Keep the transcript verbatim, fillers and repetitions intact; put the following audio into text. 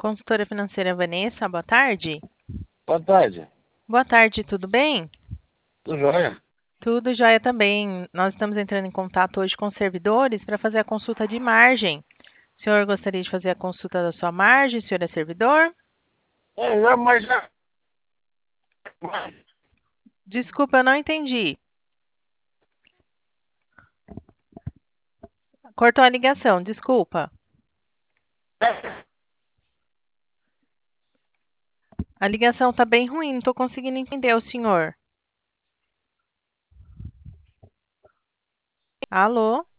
Consultora financeira Vanessa, boa tarde. Boa tarde. Boa tarde, tudo bem? Tudo jóia? Tudo jóia também. Nós estamos entrando em contato hoje com os servidores para fazer a consulta de margem. O senhor gostaria de fazer a consulta da sua margem? O senhor é servidor? É, já, mas já. mas- Desculpa, eu não entendi. Cortou a ligação, desculpa. é, A ligação está bem ruim, não estou conseguindo entender o senhor. Alô?